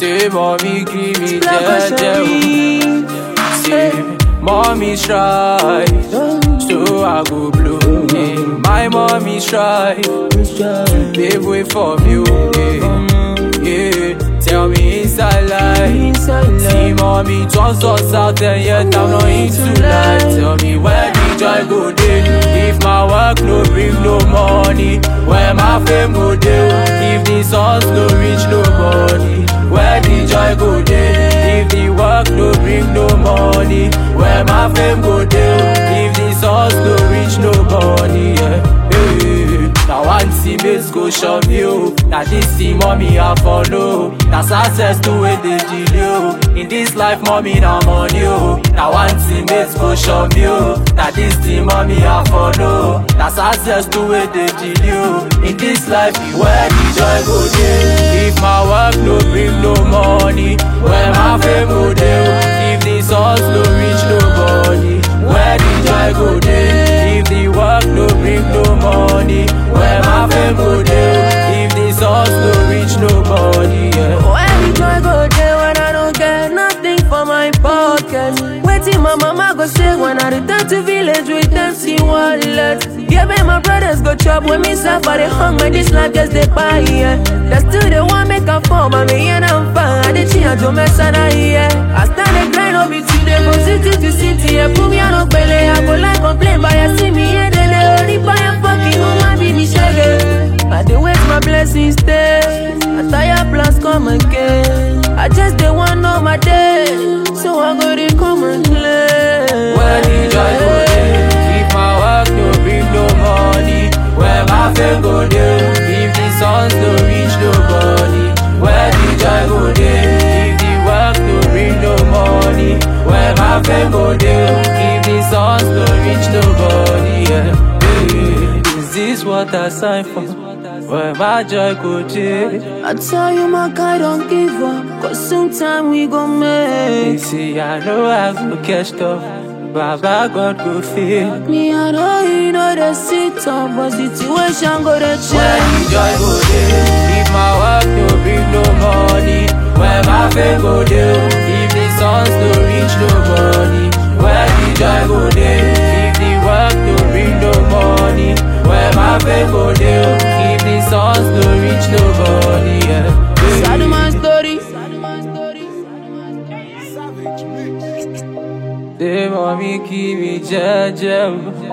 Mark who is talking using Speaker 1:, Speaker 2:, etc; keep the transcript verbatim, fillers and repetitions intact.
Speaker 1: Say mommy give me jeje. Say mommy try, so I go blow. Yeah. My mommy try to pave way for me. Yeah. Yeah. Tell me inside life. See mommy turns us out and yet I'm not into life. Tell me where the joy go dey. If my work no bring no money, where my fame go dey. If the songs no reach nobody, where the joy go dey. If the work no bring no money, where my fame go dey. If the songs no reach nobody, yeah. Hey, now one teammates go show me, oh. Now this team mommy I follow. That's access to where they delay. In this life mommy now money, oh. Now one teammates go show me, oh. Now this team mommy I follow. That's access to where they delay. In this life where the joy go dey. If my work no bring no money, where my fame go dey. If the songs no reach nobody, where the joy go dey. If the work no bring no money, where my fame go dey. If the songs no reach nobody, yeah.
Speaker 2: Where the joy go dey when I don't get nothing for my pocket? Waiting my mama go say when I return to village with empty wallet. Yeah, babe, my brothers go chop when me suffer the hunger. This life just they buy, yeah. That's still the one make a form, I mean, and I'm fine. I did change to mess and I, yeah. I stand the grind up it today from city to city. Yeah, put me on a belly, I go like complain, but I see me, yeah, they lay only buy a fucking woman, be me shaggy. I dey wait my blessings stay. I tire plans come again. I just dey want know my day, so I go dey come and play.
Speaker 1: Where the joy go dey. If my work no bring no money, where my fame go dey. If the songs no reach nobody, where the joy go dey. If the work no bring no money, where my fame go dey. If the songs no reach nobody, yeah. Hey, is this what I signed for? Where my joy go dey.
Speaker 2: I tell you my guy don't give up, cause sometime we gon' make.
Speaker 1: You see I know I go catch up, Baba God go feel.
Speaker 2: Me I know you know the sit up, but situation go to change.
Speaker 1: Where the joy go dey. If my work no bring no money, where my fame go dey. If the songs no reach nobody, where the joy go dey. If the work no bring no money, where my fame go dey. If the songs no reach nobody, yeah.
Speaker 2: Sad my story.
Speaker 1: Say mommy give me jeje.